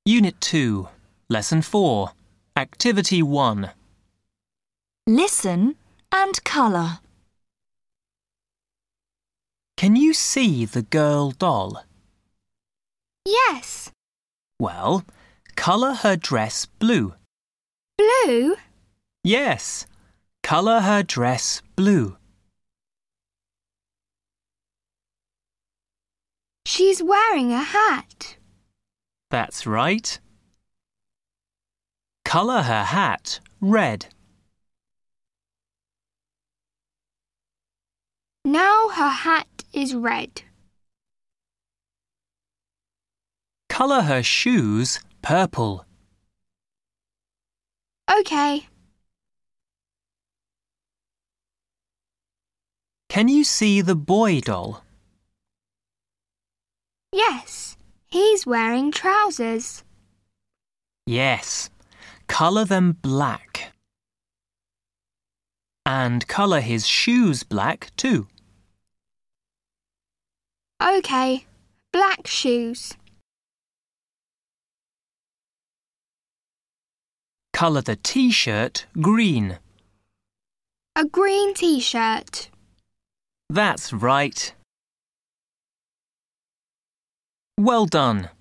Unit 2, Lesson 4, Activity 1. Listen and colour. Can you see the girl doll? Yes. Well, colour her dress blue. Blue? Yes, colour her dress blue. She's wearing a hat. That's right. Colour her hat red. Now her hat is red. Colour her shoes purple. OK. Can you see the boy doll? Yes, he's wearing trousers. Yes, colour them black. And colour his shoes black too. OK, black shoes. Colour the t-shirt green. A green t-shirt. That's right. Well done.